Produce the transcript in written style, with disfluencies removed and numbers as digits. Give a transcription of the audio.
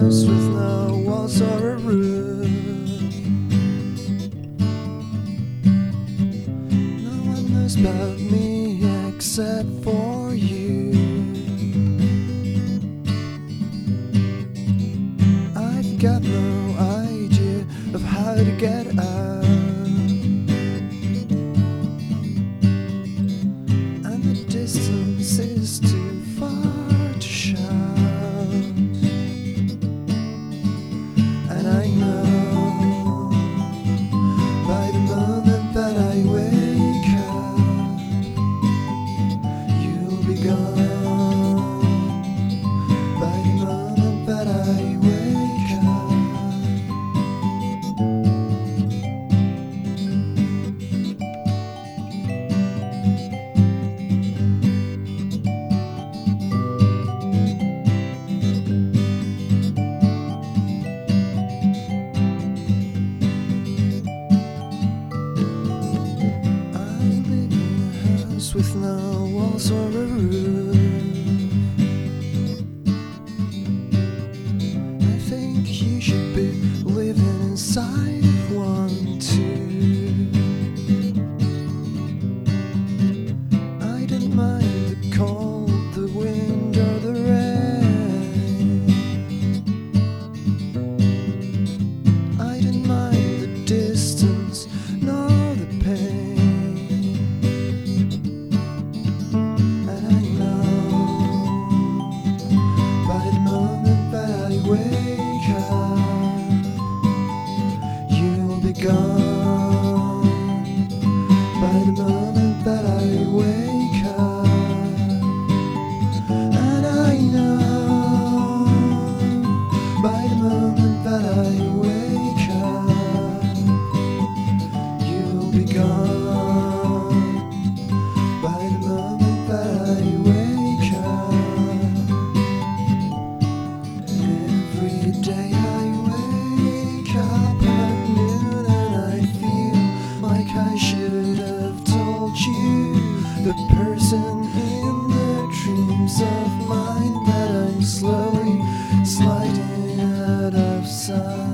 house with no walls or a roof. No one knows about me except for you. I've got no idea of how to get out, and the distance is too far to shout. And I know by the moment that I wake up, you'll be gone. By the moment that I wake with no walls or a roof. I think you should be living inside of one too. I don't mind the cold, the wind or the rain. I don't mind the distance nor the pain. Wake up, you'll be gone. By the moment that I wake up, and I know by the moment that I wake up, you'll be gone. By the moment that I wake up. Every day I wake up at noon and I feel like I should have told you, the person in the dreams of mine, that I'm slowly sliding out of sight.